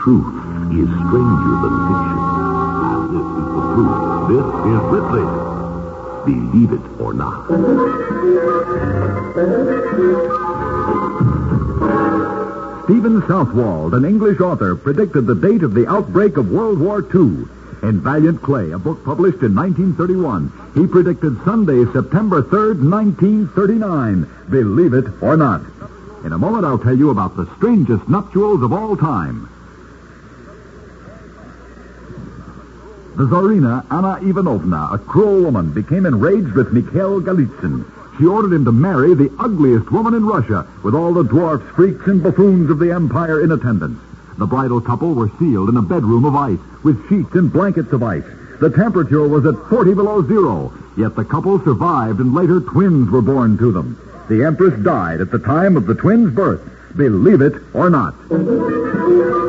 truth is stranger than fiction. And this is the truth. This is Ripley. Believe it or not. Stephen Southwald, an English author, predicted the date of the outbreak of World War II. In Valiant Clay, a book published in 1931, he predicted Sunday, September 3rd, 1939. Believe it or not. In a moment, I'll tell you about the strangest nuptials of all time. The Tsarina, Anna Ivanovna, a cruel woman, became enraged with Mikhail Golitsyn. She ordered him to marry the ugliest woman in Russia, with all the dwarfs, freaks, and buffoons of the empire in attendance. The bridal couple were sealed in a bedroom of ice, with sheets and blankets of ice. The temperature was at 40 below zero, yet the couple survived, and later twins were born to them. The Empress died at the time of the twins' birth. Believe it or not.